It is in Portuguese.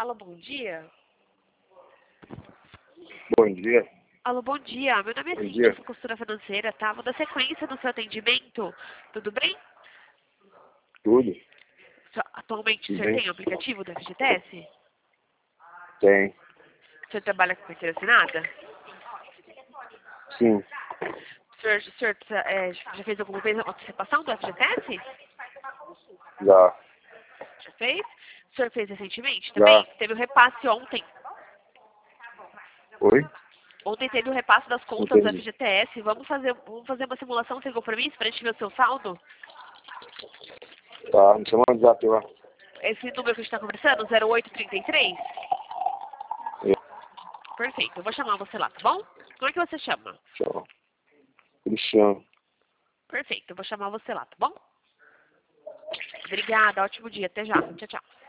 Alô, bom dia. Bom dia. Alô, bom dia. Meu nome é Bom Cintia, dia. eu sou consultora financeira, tá? Vou dar sequência no seu atendimento. Tudo bem? Tudo? Atualmente, o Tudo senhor bem? tem o aplicativo do FGTS? Tem. O senhor trabalha com carteira assinada? Sim. O senhor já fez alguma vez a antecipação do FGTS? Já. Já fez? O senhor fez recentemente Já. também? Teve o repasse ontem. Oi? Ontem teve o repasse das contas do Entendi. FGTS. Vamos fazer uma simulação sem compromisso para a gente ver o seu saldo? Tá, me chama no WhatsApp lá. Esse número que a gente está conversando, 0833? É, Perfeito, eu vou chamar você lá, tá bom? Como é que você chama? tchau. Cristiano. Perfeito, eu vou chamar você lá, tá bom? Obrigada, ótimo dia, até já. Tchau, tchau.